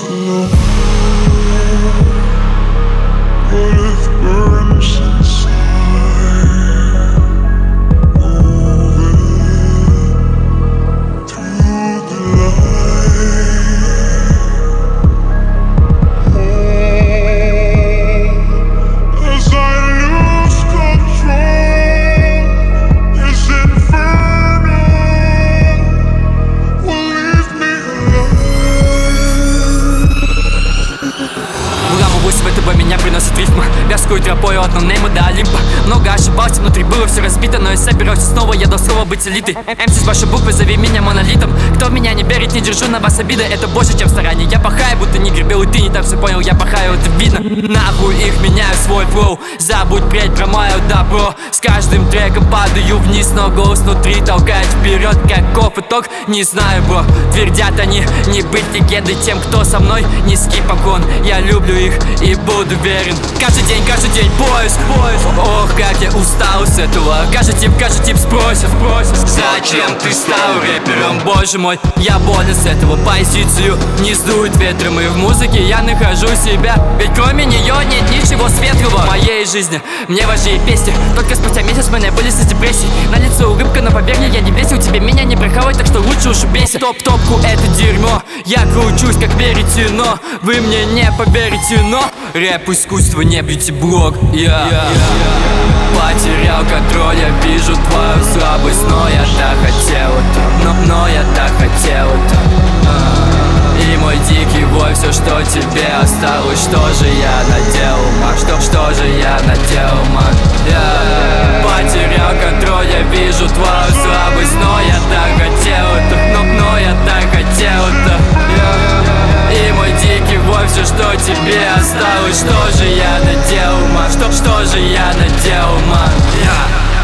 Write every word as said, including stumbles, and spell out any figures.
Меня приносит рифма, вязкую тропою от нонейма до Олимпа. Много ошибался, внутри было все разбито, но я собирался снова, я до слова быть элитой. МС с большой буквы, зови меня монолитом. Кто в меня не верит, не держу на вас обиды, это больше, чем в старании. Я пахаю, будто не гребел, и ты не так все понял, я пахаю, это видно. Нахуй их меняю, свой флоу, забудь прядь про мое добро. С каждым треком падаю вниз, но голос внутри толкает вперед, каков итог, не знаю, бро. Твердят они, не быть легендой тем, кто со мной, низкий поклон. Я люблю их и буду уверен. Каждый день, каждый день поиск, поиск. Ох, как я устал с этого. Каждый тип, каждый тип спросит, спросит: зачем ты стал рэпером? Боже мой, я болен с этого. Позицию не сдует ветром, и в музыке я нахожу себя. Ведь кроме нее нет ничего светлого в моей жизни. Мне важнее песни. Только спустя месяц мы были с депрессией. На лицо улыбка, но поверь мне, я не бесил. Тебе меня не прохавать, так что лучше уж убейся. Топ-топку это дерьмо. Я кручусь как веретено. Вы мне не поверите, но рэп искусство, не бьюти-блог. Я yeah. yeah. потерял контроль, я вижу твою слабость, но я так хотел это, но, но я так хотел это. а. И мой дикий вой, все, что тебе осталось, что же я наделал, ман? Что, что же я наделал, ман? Я потерял контроль, я вижу твою слабость, но я так хотел это, но, но я так хотел это. И мой дикий вой, все, что тебе осталось, что же я наделал, ман? Что, что же я наделал, ман? Yeah.